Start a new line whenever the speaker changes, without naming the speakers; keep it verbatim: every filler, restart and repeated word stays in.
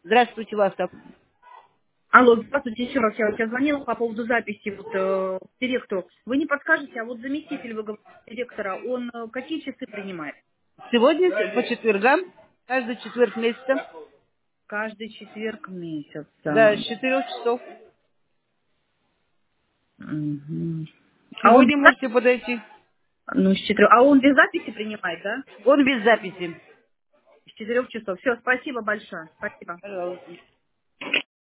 Здравствуйте, Вахтов.
Алло, здравствуйте, еще раз. Я, вот я звонила по поводу записи вот, э, к директору. Вы не подскажете, а вот заместитель, вы говорите, директора, он э, какие часы принимает?
Сегодня по четвергам, каждый четверг месяца,
Каждый четверг
да, с
месяца.
четырех часов.
Мгм. А он без,
Сегодня
за-
можете подойти.
ну, с четырех, а он без записи принимает, да?
Он без записи.
С четырех часов. Все, спасибо большое. Спасибо.
Пожалуйста.